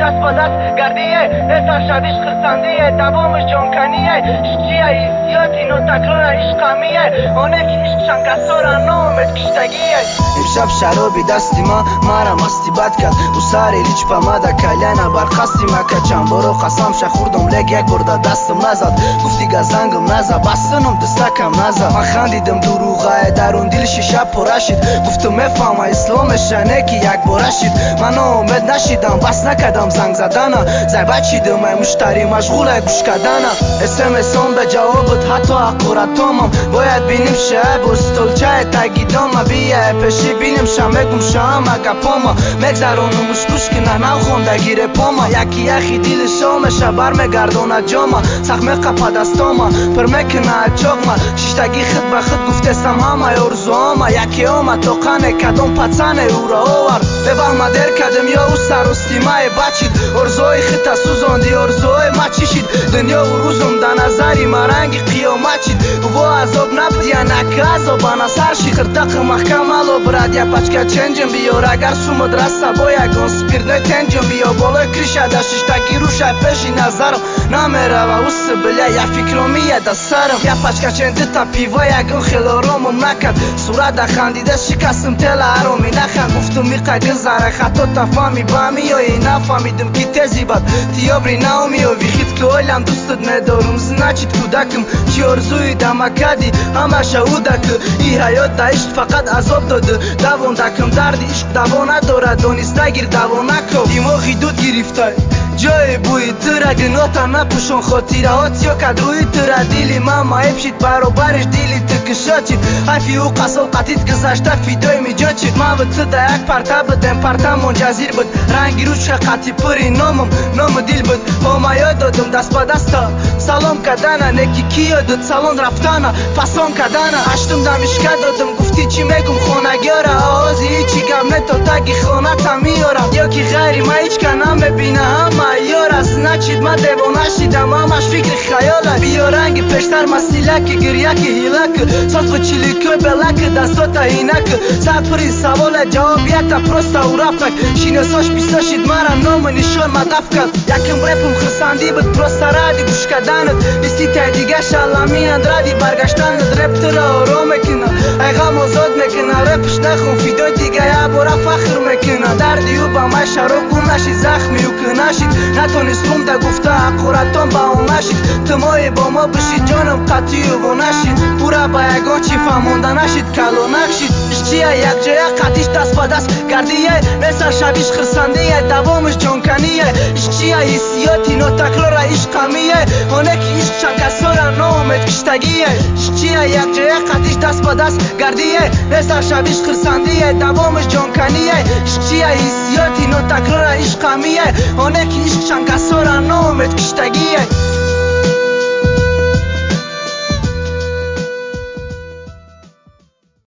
دست با دست گردیه احسان شبیش خرسندیه دوامش جانکنیه عشقیه ایسیاتی نو تکرار عشقمیه آنه که عشقشان کسارا نامت کشتگیه امشب شرابی دستی مرا مستی بد کرد او ساری لیچ پا مده کلینا برخستی مکه چند بارو قسم شه خوردم لگ یک برده دستم نزد گفتی گزنگم نزد بستنم دستکم نزد من خندیدم دروغه درون دل شیشه پره شد گفتم میفهمه اسلامش نه که یک باره شد من امید نشیدم بس نکدم زنگ زدنه زنگ بچیدم مشتری مشغوله گوش کردنه اسمسام به جوابت حتی اقورتامم باید بینیم شب استولچه تگیدام بیه پشی بینیم شمگم شامه گپاما مگذرانمش گوش که نه خونده گیره پاما یکی یخی دیل شامشه برمگردانه جاما سخمه قپا دستاما پر مکنه چاقما ششتگی خود به خود گفتستم همه ارزوهاما یکی آمد تو قنه کدام پتسنه او را آور ببرمه در کدم یا او سرستیمه بچید ارزوهای خطه سوزاندی ارزوهای ما چی شید دنیا و روزم در نظری مرنگ قیامت شید و عذاب نبود یا نک عذاب نصر شید خرطق محکم الو برد یا پچکه چنجم بیار اگر سو مدرسه با یکان سپیرنه تنجم بیا بالای کریشه در ششتگی روشه پیشی نظرم نمیره و اوس بله یا فکرمیه در سرم یا پچکه چنده تا پیوه یکان خیلی آرامم نکرد صورت در خندیده شکستم تل آرامی نخند گفتم میقه گذره خطا تفهمی بامی یا نفهمیدم که تزی بد تیابری نامی و ویخید که اولم دوستت ندارم زنچید کودکم چی ارزوی دمکدی همه شهوده که ای حیات دا عشق فقط عذاب داده دوان دکم دردی عشق دوان نداره دانست نگیر دوان نکن دیماغی دود گرفته جای بوی تره گناتا نپوشون خاطیره هات یا کد روی تره دیلی من مایب شید برابرش دیلی تکشاتید حیفی او قصال قطید گذشته فیدای می جا چید من به تو ده یک پرته بدم پرته منجزیر بود رنگی روش قطی پری نام دیل بود با ما یاد دادم دست با دستا سلام کدنه نکی کی یادت سالن رفتنه فسان کدنه اشتم دمشکه دادم گفتی چی میگم خونگیاره آوازی هیچی گم نتو تگی خونه تا میارم یا کی غیری ما هیچ که نمیبینه همه یار از نچید من دیوانه شیدم همش فکر خیاله بیا رنگی پیشتر مسیله که گریه که هیله که ساز و چلیکو بلک دستاتا هینک ساعت پری سوال جوابیت پروستا و رفک شینساش بیستا شید مرا نام نشان مدف کرد یکم رپم خرسندی بود پروستا رادی گوش کردنت نیستی تا دیگه شلامی اندرادی برگشتنت رپ تو را آرام میکنه ای غم آزاد میکنه رپش نخون فیدای دیگه یا برا فخر میکنه دردی و با ما شروع گم نشید زخمی و که نشید نتونست روم ده گفته حقورتان با اون نشید تمای با ما بشید جانم قطعی و نشید پورا با یگان چی فهمونده نشید کلو نکشید عشقیه یک جای قدیش دست با دست گردیه مثل شبیش خرسندیه دوامش جانکنیه عشقیه ایسیاتی نو تکرار عشقمیه آنه که عشق شکسارا نامت کشتگیه عشقیه یک جای قدیش دست با دست گردیه مثل شبیش خرسندیه دوامش جانکنیه عشقیه ایسیاتی نو تکرار عشق